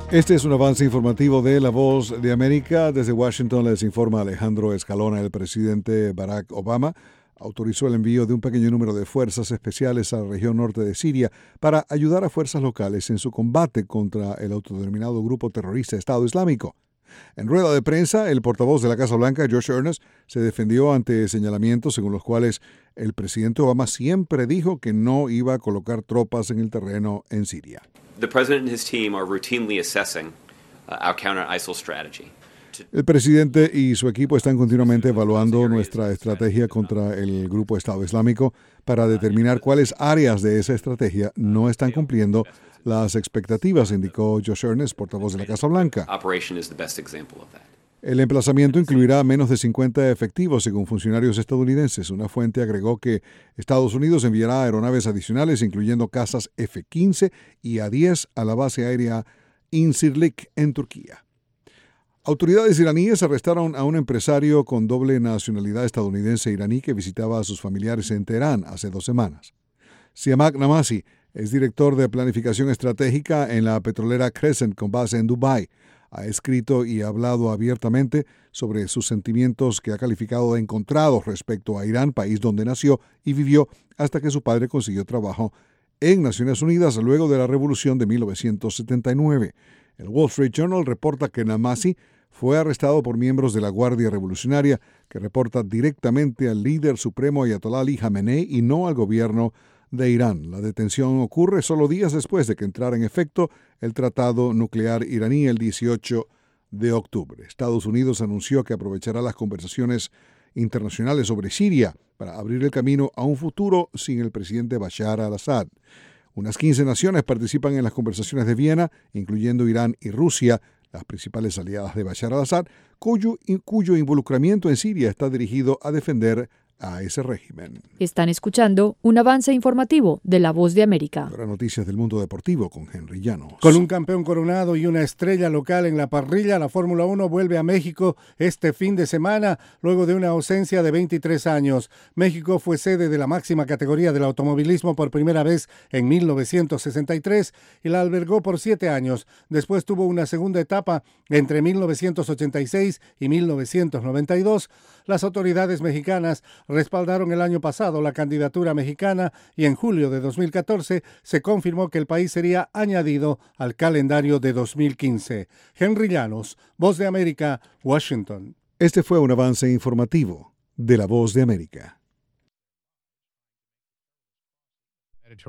Este es un avance informativo de La Voz de América. Desde Washington les informa Alejandro Escalona. El presidente Barack Obama autorizó el envío de un pequeño número de fuerzas especiales a la región norte de Siria para ayudar a fuerzas locales en su combate contra el autodenominado grupo terrorista Estado Islámico. En rueda de prensa, el portavoz de la Casa Blanca, Josh Earnest, se defendió ante señalamientos según los cuales el presidente Obama siempre dijo que no iba a colocar tropas en el terreno en Siria. The president and his team are routinely assessing our counter-ISIL strategy. El presidente y su equipo están continuamente evaluando nuestra estrategia contra el grupo Estado Islámico para determinar cuáles áreas de esa estrategia no están cumpliendo las expectativas, indicó Josh Earnest, portavoz de la Casa Blanca. El emplazamiento incluirá menos de 50 efectivos, según funcionarios estadounidenses. Una fuente agregó que Estados Unidos enviará aeronaves adicionales, incluyendo cazas F-15 y A-10, a la base aérea Incirlik en Turquía. Autoridades iraníes arrestaron a un empresario con doble nacionalidad estadounidense e iraní que visitaba a sus familiares en Teherán hace 2 semanas. Siamak Namasi es director de planificación estratégica en la petrolera Crescent con base en Dubái. Ha escrito y hablado abiertamente sobre sus sentimientos que ha calificado de encontrados respecto a Irán, país donde nació y vivió hasta que su padre consiguió trabajo en Naciones Unidas luego de la revolución de 1979. El Wall Street Journal reporta que Namasi fue arrestado por miembros de la Guardia Revolucionaria, que reporta directamente al líder supremo Ayatollah Ali Khamenei y no al gobierno de Irán. La detención ocurre solo días después de que entrara en efecto el tratado nuclear iraní el 18 de octubre. Estados Unidos anunció que aprovechará las conversaciones internacionales sobre Siria para abrir el camino a un futuro sin el presidente Bashar al-Assad. Unas 15 naciones participan en las conversaciones de Viena, incluyendo Irán y Rusia, las principales aliadas de Bashar al-Assad, cuyo involucramiento en Siria está dirigido a defender a ese régimen. Están escuchando un avance informativo de La Voz de América. Ahora noticias del mundo deportivo con Henry Llanos. Con un campeón coronado y una estrella local en la parrilla, la Fórmula 1 vuelve a México este fin de semana, luego de una ausencia de 23 años. México fue sede de la máxima categoría del automovilismo por primera vez en 1963 y la albergó por 7 años. Después tuvo una segunda etapa entre 1986 y 1992. Las autoridades mexicanas respaldaron el año pasado la candidatura mexicana y en julio de 2014 se confirmó que el país sería añadido al calendario de 2015. Henry Llanos, Voz de América, Washington. Este fue un avance informativo de La Voz de América.